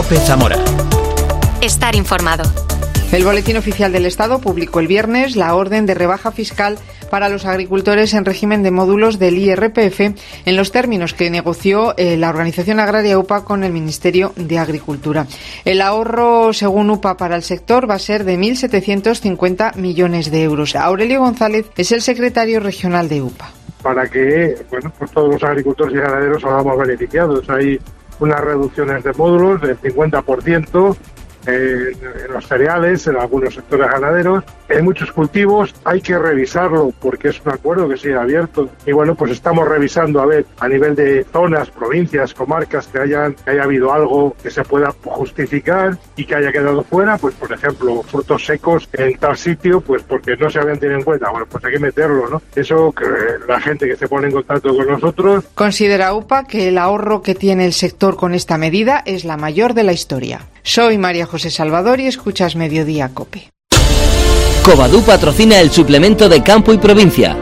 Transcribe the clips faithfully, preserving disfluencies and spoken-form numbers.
COPE Zamora. Estar informado. El Boletín Oficial del Estado publicó el viernes la orden de rebaja fiscal para los agricultores en régimen de módulos del I R P F en los términos que negoció eh, la Organización Agraria U P A con el Ministerio de Agricultura. El ahorro, según U P A, para el sector va a ser de mil setecientos cincuenta millones de euros. Aurelio González es el secretario regional de U P A. Para que, bueno, pues todos los agricultores y ganaderos salgamos beneficiados. Hay unas reducciones de módulos del cincuenta por ciento en, en los cereales, en algunos sectores ganaderos. En muchos cultivos hay que revisarlo porque es un acuerdo que sigue abierto. Y bueno, pues estamos revisando a ver a nivel de zonas, provincias, comarcas que hayan que haya habido algo que se pueda justificar y que haya quedado fuera. Pues por ejemplo, frutos secos en tal sitio, pues porque no se habían tenido en cuenta. Bueno, pues hay que meterlo, ¿no? Eso que la gente que se pone en contacto con nosotros. Considera U P A que el ahorro que tiene el sector con esta medida es la mayor de la historia. Soy María José Salvador y escuchas Mediodía COPE. Covadú patrocina el suplemento de Campo y Provincia.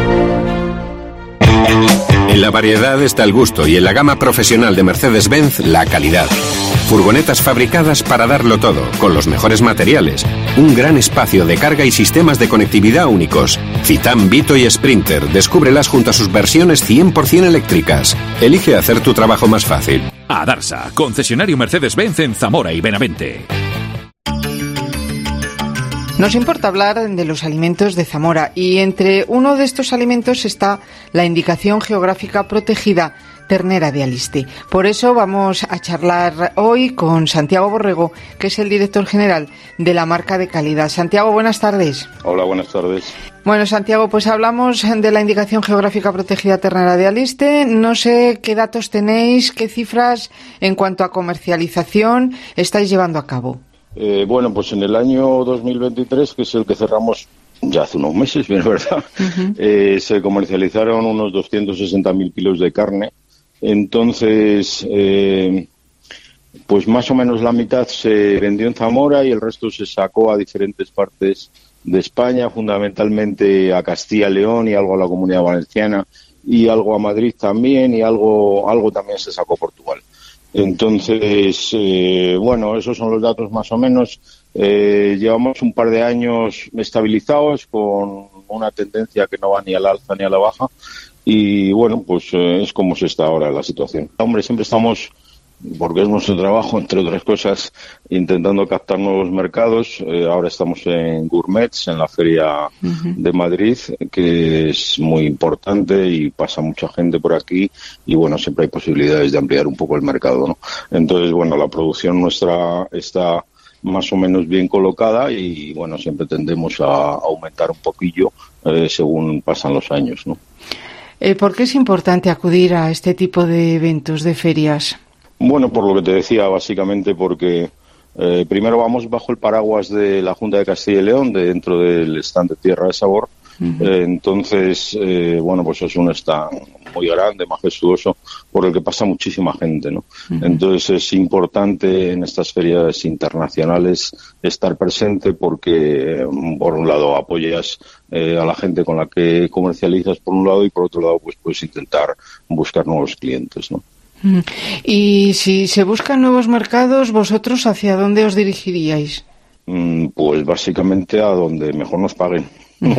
En la variedad está el gusto y en la gama profesional de Mercedes-Benz la calidad. Furgonetas fabricadas para darlo todo, con los mejores materiales. Un gran espacio de carga y sistemas de conectividad únicos. Citan, Vito y Sprinter. Descúbrelas junto a sus versiones cien por ciento eléctricas. Elige hacer tu trabajo más fácil. Adarsa, concesionario Mercedes-Benz en Zamora y Benavente. Nos importa hablar de los alimentos de Zamora y entre uno de estos alimentos está la indicación geográfica protegida ternera de Aliste. Por eso vamos a charlar hoy con Santiago Borrego, que es el director general de la marca de calidad. Santiago, buenas tardes. Hola, buenas tardes. Bueno, Santiago, pues hablamos de la indicación geográfica protegida ternera de Aliste. No sé qué datos tenéis, qué cifras en cuanto a comercialización estáis llevando a cabo. Eh, bueno, pues en el año dos mil veintitrés, que es el que cerramos ya hace unos meses, bien verdad, uh-huh. eh, se comercializaron unos doscientos sesenta mil kilos de carne. Entonces, eh, pues más o menos la mitad se vendió en Zamora y el resto se sacó a diferentes partes de España, fundamentalmente a Castilla y León y algo a la Comunidad Valenciana y algo a Madrid también y algo, algo también se sacó a Portugal. Entonces, eh, bueno, esos son los datos más o menos. Eh, llevamos un par de años estabilizados con una tendencia que no va ni al alza ni a la baja y, bueno, pues eh, es como se está ahora la situación. Hombre, siempre estamos, porque es nuestro trabajo, entre otras cosas, intentando captar nuevos mercados. Eh, ahora estamos en Gourmets, en la Feria uh-huh. de Madrid, que es muy importante y pasa mucha gente por aquí y, bueno, siempre hay posibilidades de ampliar un poco el mercado, ¿no? Entonces, bueno, la producción nuestra está más o menos bien colocada y, bueno, siempre tendemos a aumentar un poquillo eh, según pasan los años, ¿no? Eh, ¿Por qué es importante acudir a este tipo de eventos, de ferias? Bueno, por lo que te decía, básicamente porque eh, primero vamos bajo el paraguas de la Junta de Castilla y León, de dentro del stand de Tierra de Sabor. Uh-huh. Eh, entonces, eh, bueno, pues es un stand muy grande, majestuoso, por el que pasa muchísima gente, ¿no? Uh-huh. Entonces es importante en estas ferias internacionales estar presente porque, por un lado, apoyas eh, a la gente con la que comercializas, por un lado, y por otro lado, pues puedes intentar buscar nuevos clientes, ¿no? Y si se buscan nuevos mercados, ¿vosotros hacia dónde os dirigiríais? Pues básicamente a donde mejor nos paguen, ¿no?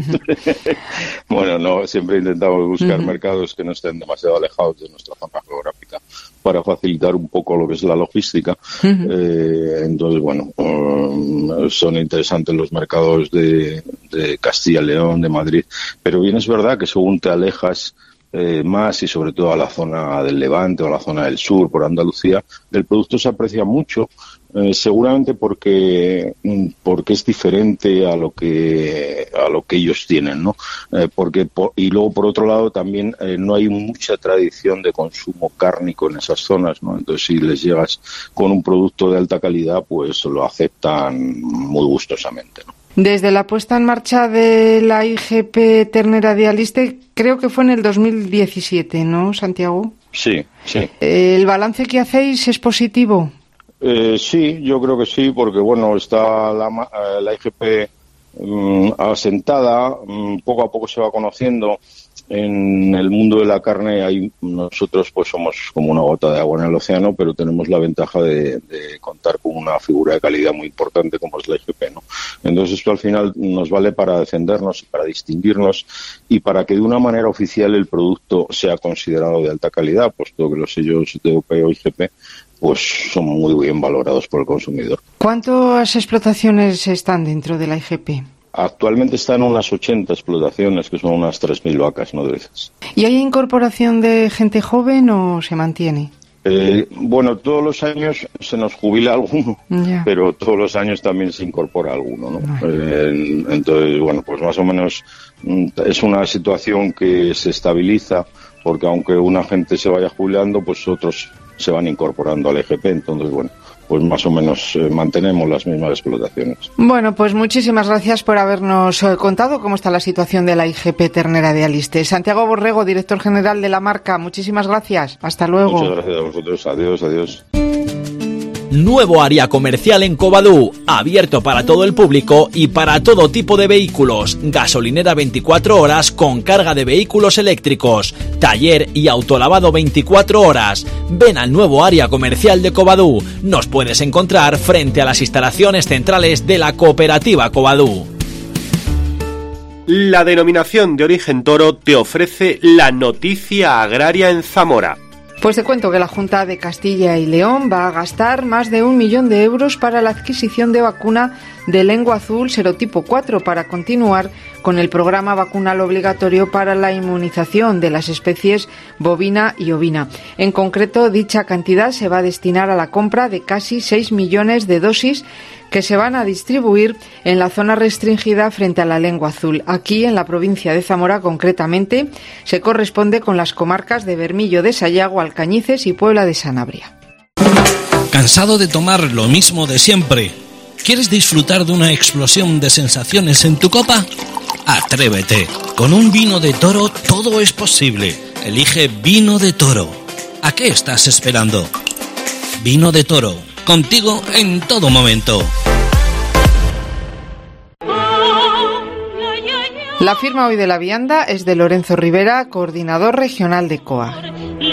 Bueno, no, siempre intentamos buscar uh-huh. mercados que no estén demasiado alejados de nuestra zona geográfica para facilitar un poco lo que es la logística. Uh-huh. Eh, entonces, bueno, um, son interesantes los mercados de, de Castilla y León, de Madrid, pero bien es verdad que según te alejas Eh, más y sobre todo a la zona del Levante o a la zona del sur, por Andalucía, el producto se aprecia mucho, eh, seguramente porque porque es diferente a lo que a lo que ellos tienen, ¿no? Eh, porque por, y luego por otro lado también eh, no hay mucha tradición de consumo cárnico en esas zonas, ¿no? Entonces si les llegas con un producto de alta calidad, pues lo aceptan muy gustosamente, ¿no? Desde la puesta en marcha de la I G P Ternera de Aliste, creo que fue en el dos mil diecisiete, ¿no, Santiago? Sí, sí. ¿El balance que hacéis es positivo? Eh, sí, yo creo que sí, porque, bueno, está la, la I G P um, asentada, um, poco a poco se va conociendo En el mundo de la carne hay nosotros pues somos como una gota de agua en el océano, pero tenemos la ventaja de, de contar con una figura de calidad muy importante como es la I G P, ¿no? Entonces esto al final nos vale para defendernos, para distinguirnos y para que de una manera oficial el producto sea considerado de alta calidad, puesto que los sellos de O P o I G P pues son muy bien valorados por el consumidor. ¿Cuántas explotaciones están dentro de la I G P? Actualmente están unas ochenta explotaciones, que son unas tres mil vacas nodrizas. ¿Y hay incorporación de gente joven o se mantiene? Eh, bueno, todos los años se nos jubila alguno, ya. Pero todos los años también se incorpora alguno, ¿no? Eh, entonces, bueno, pues más o menos es una situación que se estabiliza, porque aunque una gente se vaya jubilando, pues otros se van incorporando al I G P, entonces, bueno, pues más o menos eh, mantenemos las mismas explotaciones. Bueno, pues muchísimas gracias por habernos eh, contado cómo está la situación de la I G P Ternera de Aliste. Santiago Borrego, director general de la marca, muchísimas gracias. Hasta luego. Muchas gracias a vosotros. Adiós, adiós. Nuevo área comercial en Covadú, abierto para todo el público y para todo tipo de vehículos. Gasolinera veinticuatro horas con carga de vehículos eléctricos. Taller y autolavado veinticuatro horas. Ven al nuevo área comercial de Covadú. Nos puedes encontrar frente a las instalaciones centrales de la cooperativa Covadú. La denominación de origen toro te ofrece la noticia agraria en Zamora. Pues te cuento que la Junta de Castilla y León va a gastar más de un millón de euros para la adquisición de vacuna de lengua azul serotipo cuatro para continuar con el programa vacunal obligatorio para la inmunización de las especies bovina y ovina. En concreto, dicha cantidad se va a destinar a la compra de casi seis millones de dosis que se van a distribuir en la zona restringida frente a la lengua azul. Aquí, en la provincia de Zamora, concretamente, se corresponde con las comarcas de Bermillo de Sayago, Alcañices y Puebla de Sanabria. ¿Cansado de tomar lo mismo de siempre? ¿Quieres disfrutar de una explosión de sensaciones en tu copa? Atrévete. Con un vino de toro todo es posible. Elige Vino de Toro. ¿A qué estás esperando? Vino de Toro. Contigo en todo momento. La firma hoy de la vianda es de Lorenzo Rivera, coordinador regional de C O A.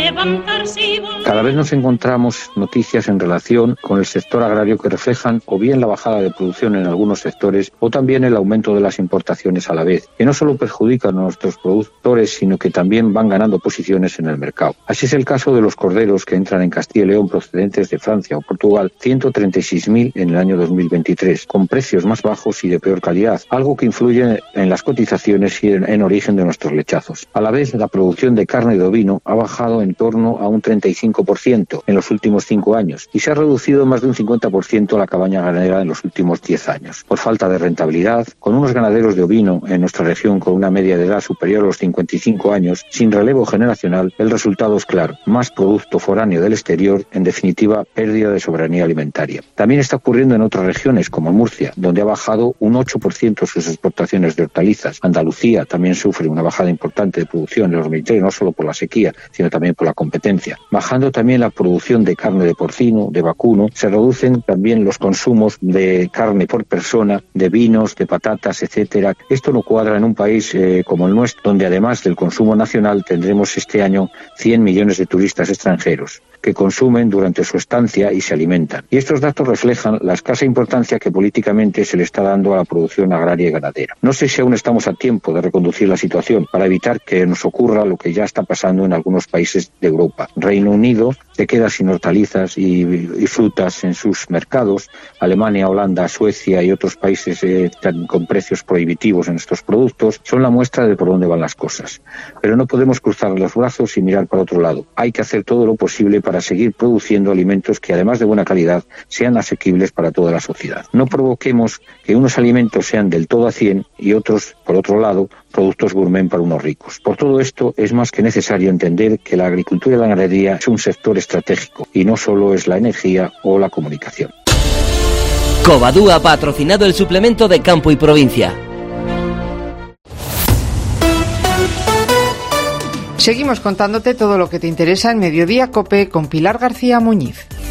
Cada vez nos encontramos noticias en relación con el sector agrario que reflejan o bien la bajada de producción en algunos sectores o también el aumento de las importaciones a la vez, que no solo perjudican a nuestros productores, sino que también van ganando posiciones en el mercado. Así es el caso de los corderos que entran en Castilla y León procedentes de Francia o Portugal, ciento treinta y seis mil en el año dos mil veintitrés, con precios más bajos y de peor calidad, algo que influye en las cotizaciones y en, en origen de nuestros lechazos. A la vez, la producción de carne de ovino ha bajado en torno a un treinta y cinco por ciento en los últimos cinco años y se ha reducido más de un cincuenta por ciento la cabaña ganadera en los últimos diez años. Por falta de rentabilidad, con unos ganaderos de ovino en nuestra región con una media de edad superior a los cincuenta y cinco años, sin relevo generacional, el resultado es claro: más producto foráneo del exterior, en definitiva, pérdida de soberanía alimentaria. También está ocurriendo en otras regiones, como Murcia, donde ha bajado un ocho por ciento sus exportaciones de hortalizas. Andalucía también sufre una bajada importante de producción en los veintitrés, no solo por la sequía, sino también por la competencia. Bajando también la producción de carne de porcino, de vacuno, se reducen también los consumos de carne por persona, de vinos, de patatas, etcétera. Esto no cuadra en un país eh, como el nuestro, donde además del consumo nacional tendremos este año cien millones de turistas extranjeros que consumen durante su estancia y se alimentan. Y estos datos reflejan la escasa importancia que políticamente se le está dando a la producción agraria y ganadera. No sé si aún estamos a tiempo de reconducir la situación para evitar que nos ocurra lo que ya está pasando en algunos países de Europa. Reino Unido se queda sin hortalizas y, y frutas en sus mercados. Alemania, Holanda, Suecia y otros países eh, con precios prohibitivos en estos productos son la muestra de por dónde van las cosas. Pero no podemos cruzar los brazos y mirar para otro lado. Hay que hacer todo lo posible para seguir produciendo alimentos que, además de buena calidad, sean asequibles para toda la sociedad. No provoquemos que unos alimentos sean del todo a cien y otros, por otro lado, productos gourmet para unos ricos. Por todo esto, es más que necesario entender que la agricultura y la ganadería es un sector estratégico y no solo es la energía o la comunicación. Covadú ha patrocinado el suplemento de Campo y Provincia. Seguimos contándote todo lo que te interesa en Mediodía COPE con Pilar García Muñiz.